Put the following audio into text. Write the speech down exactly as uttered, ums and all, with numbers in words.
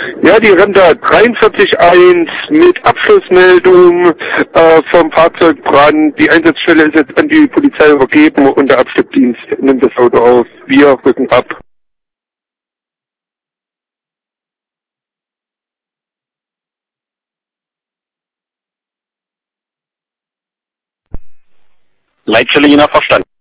Ja, die Renta dreiundvierzig eins mit Abschlussmeldung äh, vom Fahrzeugbrand. Die Einsatzstelle ist jetzt an die Polizei übergeben und der Abschleppdienst nimmt das Auto auf. Wir rücken ab. Leitstelle Jena verstanden.